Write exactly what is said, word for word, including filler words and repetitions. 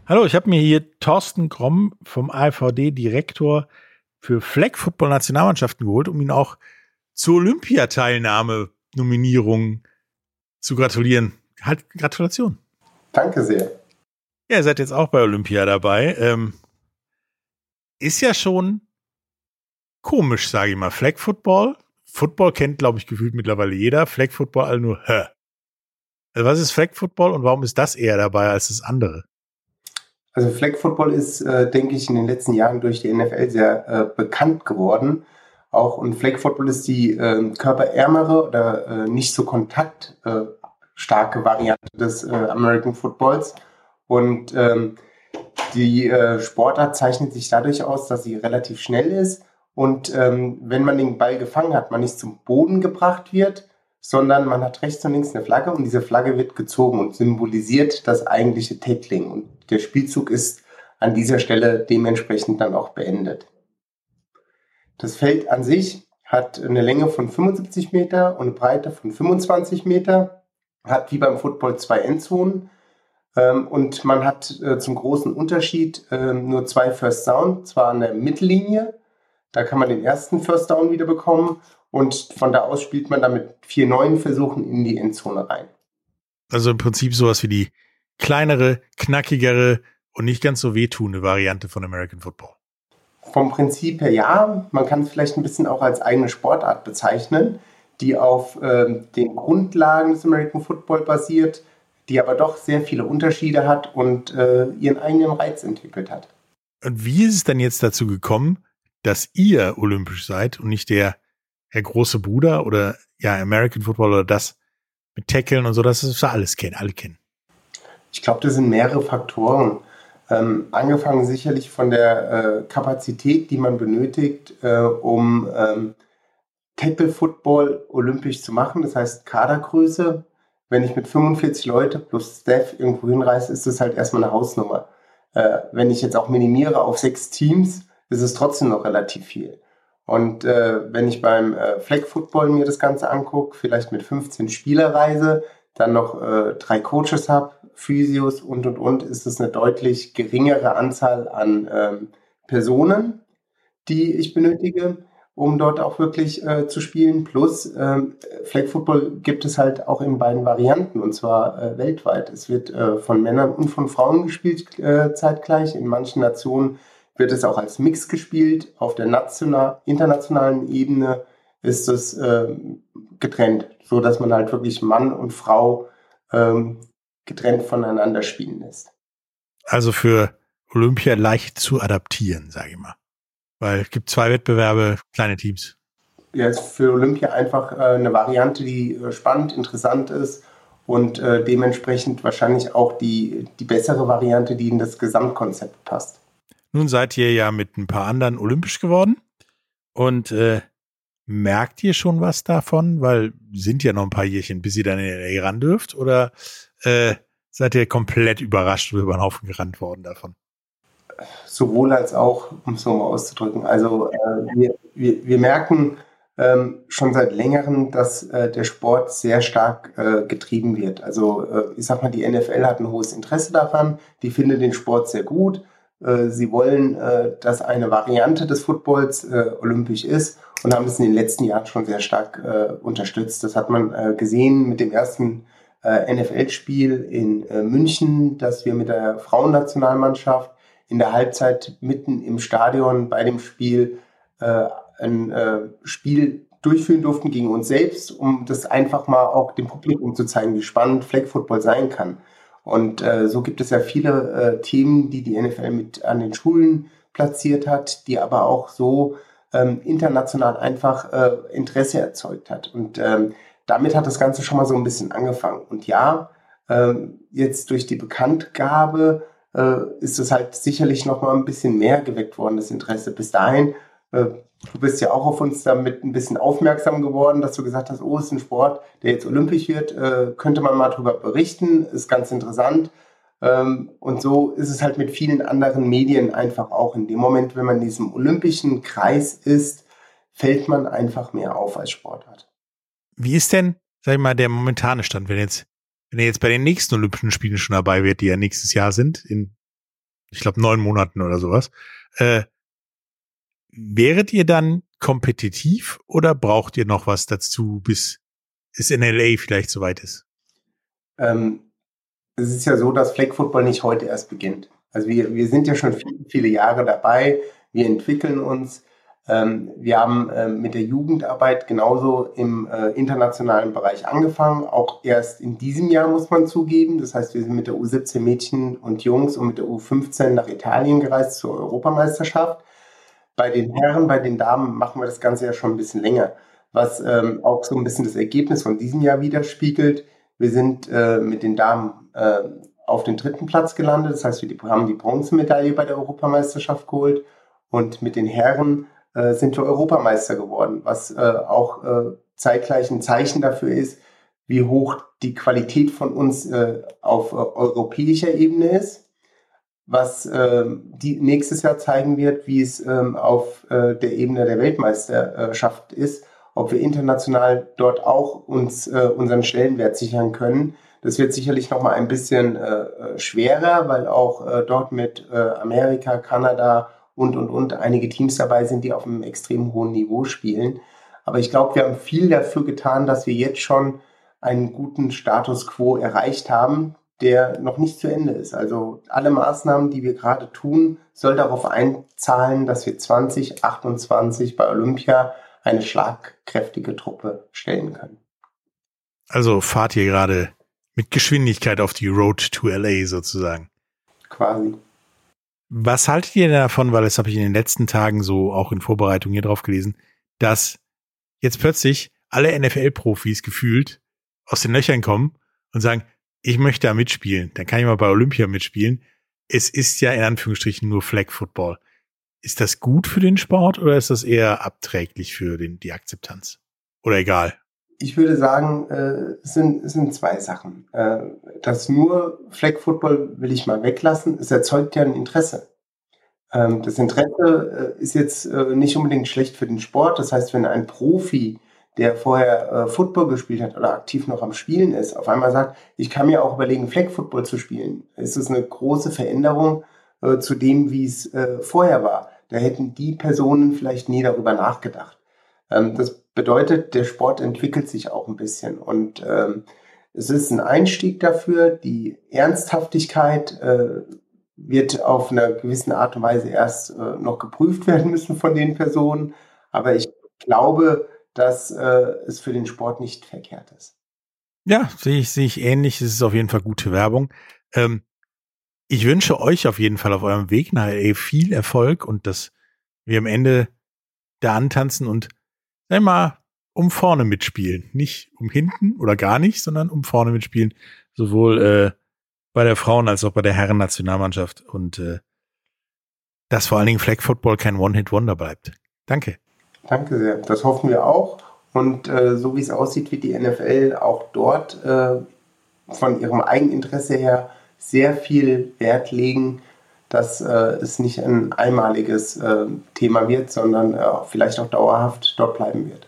Hallo, ich habe mir hier Thorsten Gromm vom A V D, Direktor für Flag Football Nationalmannschaften geholt, um ihn auch zur Olympiateilnahme Nominierung zu gratulieren. Halt, Gratulation. Danke sehr. Ja, ihr seid jetzt auch bei Olympia dabei. Ähm, ist ja schon komisch, sage ich mal. Flag Football. Football kennt, glaube ich, gefühlt mittlerweile jeder. Flag Football alle nur, hä. Also was ist Flag Football und warum ist das eher dabei als das andere? Also Flag Football ist, äh, denke ich, in den letzten Jahren durch die N F L sehr äh, bekannt geworden. Auch und Flag Football ist die äh, körperärmere oder äh, nicht so kontaktstarke äh, Variante des äh, American Footballs. Und ähm, die äh, Sportart zeichnet sich dadurch aus, dass sie relativ schnell ist und ähm, wenn man den Ball gefangen hat, man nicht zum Boden gebracht wird, sondern man hat rechts und links eine Flagge und diese Flagge wird gezogen und symbolisiert das eigentliche Tackling. Und der Spielzug ist an dieser Stelle dementsprechend dann auch beendet. Das Feld an sich hat eine Länge von fünfundsiebzig Meter und eine Breite von fünfundzwanzig Meter, hat wie beim Football zwei Endzonen ähm, und man hat äh, zum großen Unterschied äh, nur zwei First Down, zwar an der Mittellinie, da kann man den ersten First Down wieder bekommen und von da aus spielt man dann mit vier neuen Versuchen in die Endzone rein. Also im Prinzip sowas wie die kleinere, knackigere und nicht ganz so wehtuende Variante von American Football. Vom Prinzip her ja, man kann es vielleicht ein bisschen auch als eigene Sportart bezeichnen, die auf äh, den Grundlagen des American Football basiert, die aber doch sehr viele Unterschiede hat und äh, ihren eigenen Reiz entwickelt hat. Und wie ist es denn jetzt dazu gekommen, dass ihr olympisch seid und nicht der, der große Bruder oder ja American Football oder das mit Tackeln und so, dass es alles kennen, alle kennen? Ich glaube, das sind mehrere Faktoren. Ähm, angefangen sicherlich von der äh, Kapazität, die man benötigt, äh, um ähm, Tackle-Football olympisch zu machen. Das heißt Kadergröße. Wenn ich mit fünfundvierzig Leute plus Staff irgendwo hinreise, ist das halt erstmal eine Hausnummer. Äh, wenn ich jetzt auch minimiere auf sechs Teams, ist es trotzdem noch relativ viel. Und äh, wenn ich beim äh, Flag Football mir das Ganze angucke, vielleicht mit fünfzehn Spieler reise, dann noch äh, drei Coaches habe, Physios und, und, und, ist es eine deutlich geringere Anzahl an ähm, Personen, die ich benötige, um dort auch wirklich äh, zu spielen. Plus ähm, Flag Football gibt es halt auch in beiden Varianten und zwar äh, weltweit. Es wird äh, von Männern und von Frauen gespielt äh, zeitgleich. In manchen Nationen wird es auch als Mix gespielt. Auf der national, internationalen Ebene ist es äh, getrennt, so dass man halt wirklich Mann und Frau ähm, getrennt voneinander spielen lässt. Also für Olympia leicht zu adaptieren, sage ich mal. Weil es gibt zwei Wettbewerbe, kleine Teams. Ja, ist für Olympia einfach äh, eine Variante, die äh, spannend, interessant ist und äh, dementsprechend wahrscheinlich auch die, die bessere Variante, die in das Gesamtkonzept passt. Nun seid ihr ja mit ein paar anderen olympisch geworden und äh, merkt ihr schon was davon? Weil sind ja noch ein paar Jährchen, bis ihr dann in den ran dürft oder äh, seid ihr komplett überrascht und über den Haufen gerannt worden davon? Sowohl als auch, um es so mal auszudrücken. Also äh, wir, wir, wir merken ähm, schon seit längerem, dass äh, der Sport sehr stark äh, getrieben wird. Also äh, ich sag mal, die N F L hat ein hohes Interesse daran, die findet den Sport sehr gut. Äh, sie wollen, äh, dass eine Variante des Footballs äh, olympisch ist und haben es in den letzten Jahren schon sehr stark äh, unterstützt. Das hat man äh, gesehen mit dem ersten äh, N F L-Spiel in äh, München, das wir mit der Frauennationalmannschaft in der Halbzeit mitten im Stadion bei dem Spiel äh, ein äh, Spiel durchführen durften gegen uns selbst, um das einfach mal auch dem Publikum zu zeigen, wie spannend Flag Football sein kann. Und äh, so gibt es ja viele äh, Themen, die die N F L mit an den Schulen platziert hat, die aber auch so ähm, international einfach äh, Interesse erzeugt hat. Und ähm, damit hat das Ganze schon mal so ein bisschen angefangen. Und ja, ähm, jetzt durch die Bekanntgabe ist es halt sicherlich noch mal ein bisschen mehr geweckt worden, das Interesse. Bis dahin, äh, du bist ja auch auf uns damit ein bisschen aufmerksam geworden, dass du gesagt hast, oh, ist ein Sport, der jetzt olympisch wird, äh, könnte man mal drüber berichten, ist ganz interessant. Ähm, und so ist es halt mit vielen anderen Medien einfach auch. In dem Moment, wenn man in diesem olympischen Kreis ist, fällt man einfach mehr auf als Sportart. Wie ist denn, sag ich mal, der momentane Stand, wenn jetzt Wenn er jetzt bei den nächsten Olympischen Spielen schon dabei wird, die ja nächstes Jahr sind, in ich glaube, neun Monaten oder sowas. Äh, wäret ihr dann kompetitiv oder braucht ihr noch was dazu, bis es in L A vielleicht soweit ist? Ähm, es ist ja so, dass Flag Football nicht heute erst beginnt. Also wir, wir sind ja schon viele, viele Jahre dabei. Wir entwickeln uns. Ähm, wir haben äh, mit der Jugendarbeit genauso im äh, internationalen Bereich angefangen. Auch erst in diesem Jahr, muss man zugeben. Das heißt, wir sind mit der U siebzehn Mädchen und Jungs und mit der U fünfzehn nach Italien gereist zur Europameisterschaft. Bei den Herren, bei den Damen machen wir das Ganze ja schon ein bisschen länger, was ähm, auch so ein bisschen das Ergebnis von diesem Jahr widerspiegelt. Wir sind äh, mit den Damen äh, auf den dritten Platz gelandet, das heißt, wir die, haben die Bronzemedaille bei der Europameisterschaft geholt und mit den Herren äh, sind wir Europameister geworden, was äh, auch äh, zeitgleich ein Zeichen dafür ist, wie hoch die Qualität von uns äh, auf äh, europäischer Ebene ist. Was äh, die nächstes Jahr zeigen wird, wie es ähm, auf äh, der Ebene der Weltmeisterschaft ist, ob wir international dort auch uns äh, unseren Stellenwert sichern können. Das wird sicherlich noch mal ein bisschen äh, schwerer, weil auch äh, dort mit äh, Amerika, Kanada und, und, und einige Teams dabei sind, die auf einem extrem hohen Niveau spielen. Aber ich glaube, wir haben viel dafür getan, dass wir jetzt schon einen guten Status quo erreicht haben, der noch nicht zu Ende ist. Also alle Maßnahmen, die wir gerade tun, soll darauf einzahlen, dass wir zwanzig achtundzwanzig bei Olympia eine schlagkräftige Truppe stellen können. Also fahrt ihr gerade mit Geschwindigkeit auf die Road to L A sozusagen. Quasi. Was haltet ihr davon, weil das habe ich in den letzten Tagen so auch in Vorbereitung hier drauf gelesen, dass jetzt plötzlich alle N F L-Profis gefühlt aus den Löchern kommen und sagen, ich möchte da mitspielen, dann kann ich mal bei Olympia mitspielen. Es ist ja in Anführungsstrichen nur Flag Football. Ist das gut für den Sport oder ist das eher abträglich für den, die Akzeptanz? Oder egal? Ich würde sagen, äh, es sind, es sind zwei Sachen. Äh, das nur Flag Football will ich mal weglassen. Es erzeugt ja ein Interesse. Ähm, das Interesse äh, ist jetzt äh, nicht unbedingt schlecht für den Sport. Das heißt, wenn ein Profi, der vorher äh, Football gespielt hat oder aktiv noch am Spielen ist, auf einmal sagt, ich kann mir auch überlegen, Flag Football zu spielen, ist es eine große Veränderung äh, zu dem, wie es äh, vorher war. Da hätten die Personen vielleicht nie darüber nachgedacht. Ähm, das bedeutet, der Sport entwickelt sich auch ein bisschen und ähm, es ist ein Einstieg dafür. Die Ernsthaftigkeit äh, wird auf einer gewissen Art und Weise erst äh, noch geprüft werden müssen von den Personen. Aber ich glaube, dass äh, es für den Sport nicht verkehrt ist. Ja, sehe ich, sehe ich ähnlich. Es ist auf jeden Fall gute Werbung. Ähm, ich wünsche euch auf jeden Fall auf eurem Weg nach L A viel Erfolg und dass wir am Ende da antanzen und sag mal, um vorne mitspielen. Nicht um hinten oder gar nicht, sondern um vorne mitspielen. Sowohl äh, bei der Frauen- als auch bei der Herren-Nationalmannschaft. Und äh, dass vor allen Dingen Flag Football kein One-Hit-Wonder bleibt. Danke. Danke sehr. Das hoffen wir auch. Und äh, so wie es aussieht, wird die N F L auch dort äh, von ihrem Eigeninteresse her sehr viel Wert legen, dass äh, es nicht ein einmaliges äh, Thema wird, sondern äh, vielleicht auch dauerhaft dort bleiben wird.